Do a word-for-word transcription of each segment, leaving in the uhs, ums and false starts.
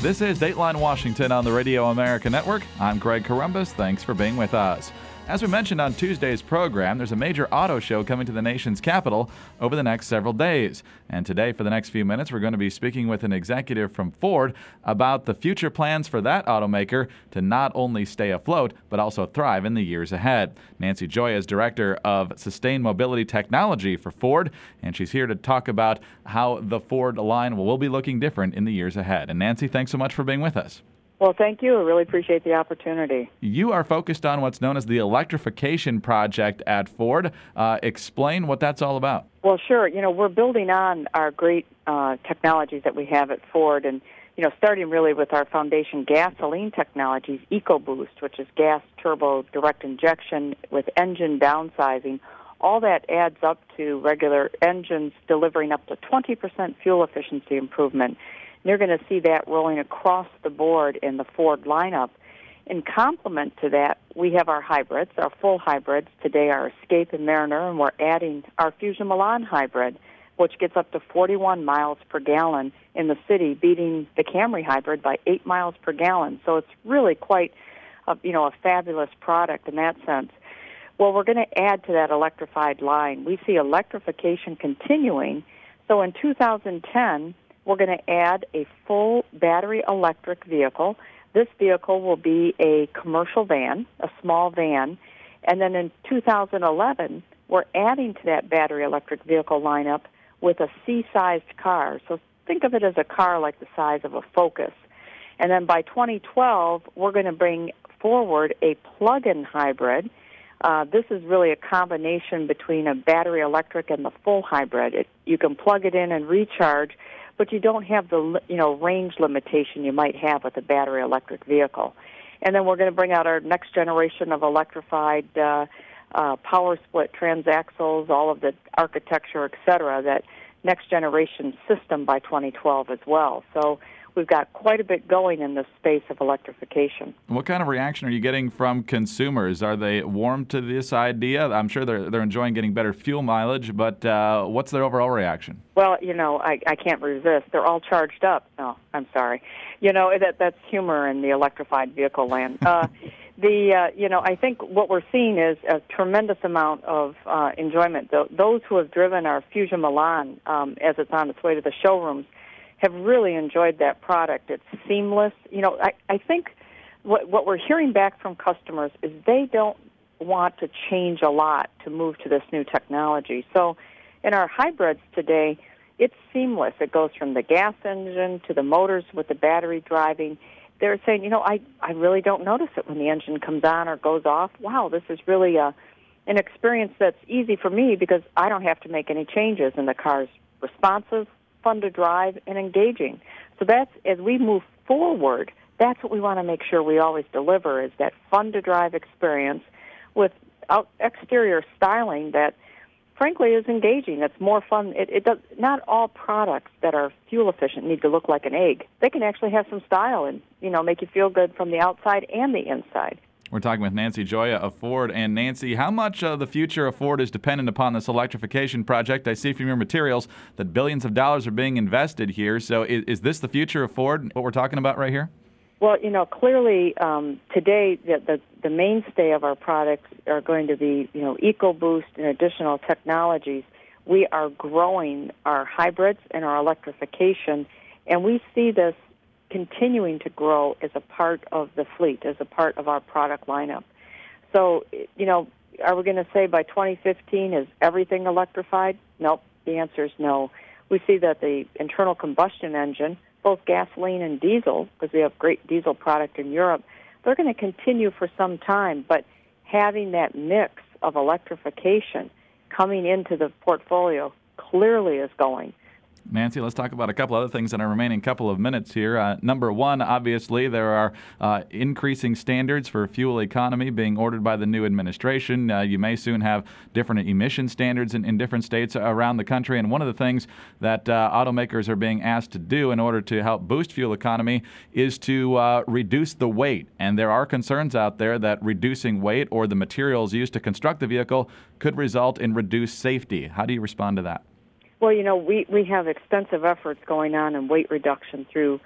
This is Dateline Washington on the Radio America Network. I'm Greg Corombos. Thanks for being with us. As we mentioned on Tuesday's program, there's a major auto show coming to the nation's capital over the next several days. And today, for the next few minutes, we're going to be speaking with an executive from Ford about the future plans for that automaker to not only stay afloat, but also thrive in the years ahead. Nancy Gioia is Director of Sustained Mobility Technology for Ford, and she's here to talk about how the Ford line will be looking different in the years ahead. And Nancy, thanks so much for being with us. Well, thank you. I really appreciate the opportunity. You are focused on what's known as the electrification project at Ford. Uh, explain what that's all about. Well, sure. You know, we're building on our great uh, technologies that we have at Ford, and, you know, starting really with our foundation gasoline technologies, EcoBoost, which is gas turbo direct injection with engine downsizing. All that adds up to regular engines delivering up to twenty percent fuel efficiency improvement. You're going to see that rolling across the board in the Ford lineup. In complement to that, we have our hybrids, our full hybrids. Today, our Escape and Mariner, and we're adding our Fusion Milan hybrid, which gets up to forty-one miles per gallon in the city, beating the Camry hybrid by eight miles per gallon. So it's really quite, a, you know, a fabulous product in that sense. Well, we're going to add to that electrified line. We see electrification continuing. So in two thousand ten, we're going to add a full battery electric vehicle. This vehicle will be a commercial van, a small van. And then in two thousand eleven, we're adding to that battery electric vehicle lineup with a C-sized car. So think of it as a car like the size of a Focus. And then by twenty twelve, we're going to bring forward a plug-in hybrid. Uh, this is really a combination between a battery electric and the full hybrid. It, you can plug it in and recharge, but you don't have the, you know, range limitation you might have with a battery electric vehicle. And then we're going to bring out our next generation of electrified uh, uh, power split transaxles, all of the architecture, et cetera, that next generation system by twenty twelve as well. So we've got quite a bit going in the space of electrification. What kind of reaction are you getting from consumers? Are they warm to this idea? I'm sure they're they're enjoying getting better fuel mileage, but uh, what's their overall reaction? Well, you know, I, I can't resist. They're all charged up. No, I'm sorry. You know, that that's humor in the electrified vehicle land. Uh, the uh, you know, I think what we're seeing is a tremendous amount of uh, enjoyment. Th- those who have driven our Fusion Milan um, as it's on its way to the showrooms have really enjoyed that product. It's seamless. You know, I, I think what, what we're hearing back from customers is they don't want to change a lot to move to this new technology. So in our hybrids today, it's seamless. It goes from the gas engine to the motors with the battery driving. They're saying, you know, I, I really don't notice it when the engine comes on or goes off. Wow, this is really a, an experience that's easy for me because I don't have to make any changes, and the car's responsive, fun to drive, and engaging. So that's, as we move forward, that's what we want to make sure we always deliver, is that fun-to-drive experience with out exterior styling that, frankly, is engaging. It's more fun. It, it does. Not all products that are fuel-efficient need to look like an egg. They can actually have some style and, you know, make you feel good from the outside and the inside. We're talking with Nancy Gioia of Ford. And Nancy, how much of the future of Ford is dependent upon this electrification project? I see from your materials that billions of dollars are being invested here. So is, is this the future of Ford, what we're talking about right here? Well, you know, clearly um, today the, the the mainstay of our products are going to be, you know, EcoBoost and additional technologies. We are growing our hybrids and our electrification, and we see this continuing to grow as a part of the fleet, as a part of our product lineup. So, you know, are we going to say by twenty fifteen is everything electrified? Nope. The answer is no. We see that the internal combustion engine, both gasoline and diesel, because we have great diesel product in Europe, they're going to continue for some time, but having that mix of electrification coming into the portfolio clearly is going. Nancy, let's talk about a couple other things in our remaining couple of minutes here. Uh, number one, obviously, there are uh, increasing standards for fuel economy being ordered by the new administration. Uh, you may soon have different emission standards in, in different states around the country. And one of the things that uh, automakers are being asked to do in order to help boost fuel economy is to uh, reduce the weight. And there are concerns out there that reducing weight or the materials used to construct the vehicle could result in reduced safety. How do you respond to that? Well, you know, we, we have extensive efforts going on in weight reduction through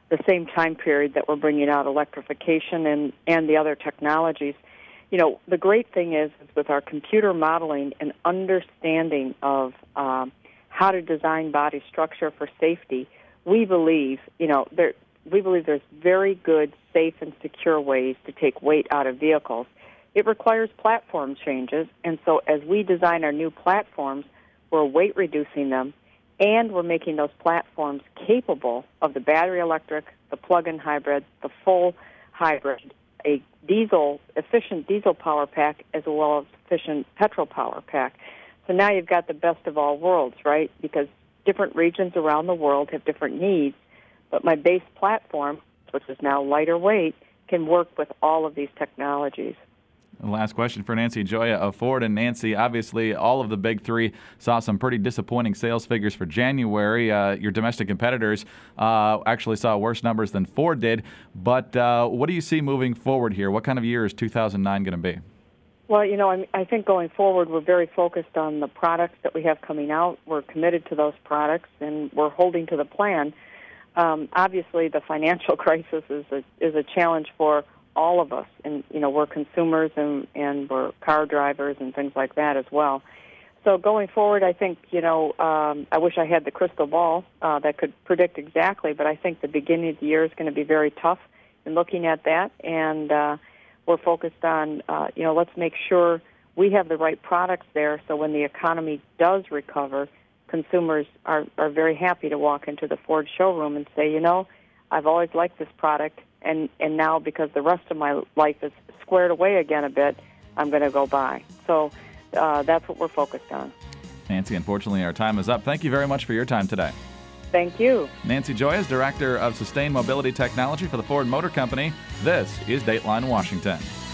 the same time period that we're bringing out electrification and, and the other technologies. You know, the great thing is, is with our computer modeling and understanding of um, how to design body structure for safety, we believe, you know, there, we believe there's very good, safe, and secure ways to take weight out of vehicles. It requires platform changes, and so as we design our new platforms, we're weight reducing them, and we're making those platforms capable of the battery electric, the plug-in hybrid, the full hybrid, a diesel, efficient diesel power pack, as well as efficient petrol power pack. So now you've got the best of all worlds, right? Because different regions around the world have different needs, but my base platform, which is now lighter weight, can work with all of these technologies. Last question for Nancy Gioia of Ford. And Nancy, obviously all of the big three saw some pretty disappointing sales figures for January. Uh, your domestic competitors uh, actually saw worse numbers than Ford did. But uh, what do you see moving forward here? What kind of year is two thousand nine going to be? Well, you know, I think going forward, we're very focused on the products that we have coming out. We're committed to those products, and we're holding to the plan. Um, obviously, the financial crisis is a, is a challenge for all of us, and you know, we're consumers and, and we're car drivers and things like that as well. So going forward, I think, you know, um, I wish I had the crystal ball uh, that could predict exactly, but I think the beginning of the year is going to be very tough in looking at that, and uh, we're focused on, uh, you know, let's make sure we have the right products there so when the economy does recover, consumers are, are very happy to walk into the Ford showroom and say, you know, I've always liked this product, and, and now because the rest of my life is squared away again a bit, I'm going to go buy. So uh, that's what we're focused on. Nancy, unfortunately, our time is up. Thank you very much for your time today. Thank you. Nancy Gioia is Director of Sustained Mobility Technology for the Ford Motor Company. This is Dateline Washington.